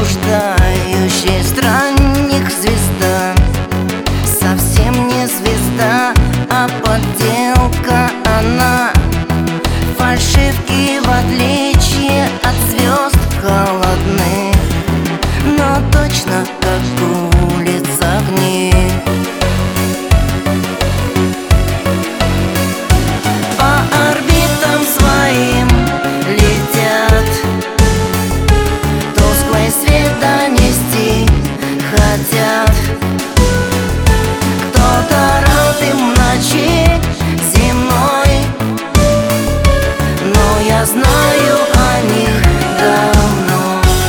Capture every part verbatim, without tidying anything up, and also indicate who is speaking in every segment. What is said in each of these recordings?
Speaker 1: блуждающий странник, звезда. Совсем не звезда, а подделка она. Фальшивки, в отличие от звезд, холодны, но точно как улица огни. По орбитам своим летят, тусклый свет донести хотят. Кто-то рад им ночи земной, но я знаю о них давно.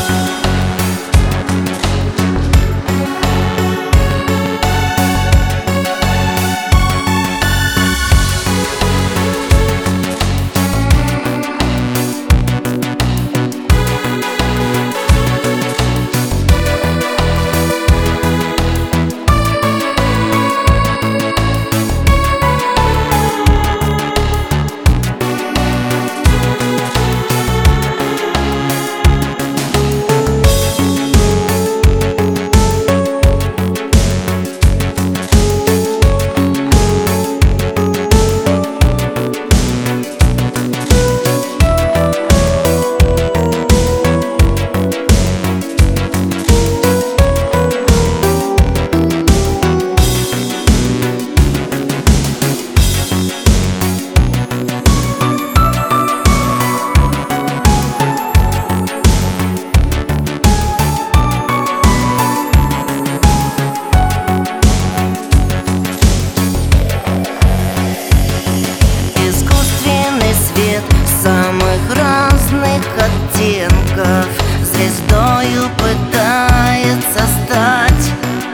Speaker 1: Самых разных оттенков звездою пытается стать.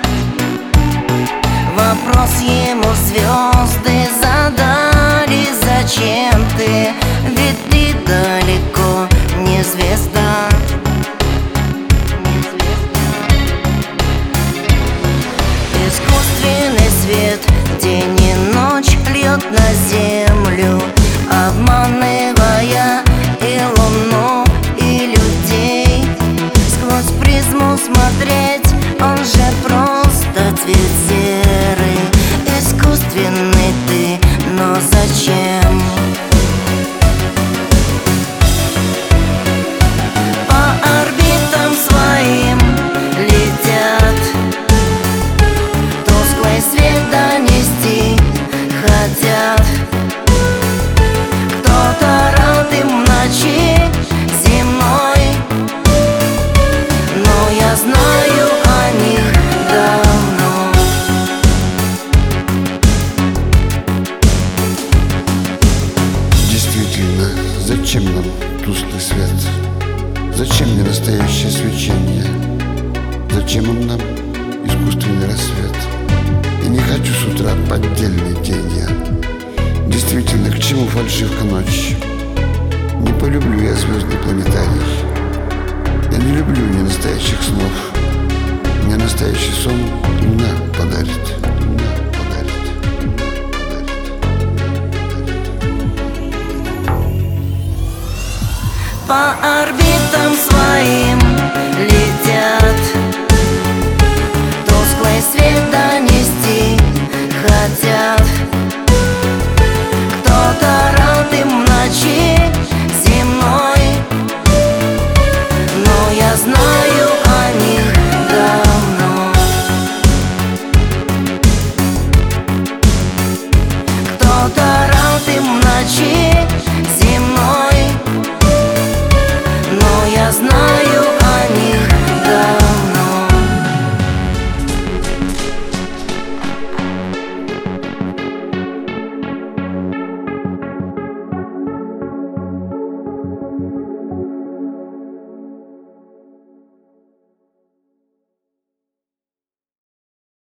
Speaker 1: Вопрос ему звезды задали: зачем ты? Ведь ты далеко не звезда. Искусственный свет день и ночь льет на землю, обманывая и луну, и людей. Сквозь призму смотреть, он же просто цвет серый. Искусственный ты, но зачем? По орбитам своим летят, тусклый свет донести хотят. Кто-то рад им ночи земной, но я знаю о них давно.
Speaker 2: Действительно, зачем нам тусклый свет? Зачем мне настоящее свечение? Зачем он нам, искусственный рассвет? И не хочу с утра поддельной тени. Действительно, к чему фальшивка ночи? Не полюблю я звездный планетарий. Я не люблю ни настоящих снов. Мне настоящий сон луна подарит. Луна подарит.
Speaker 1: По орбитам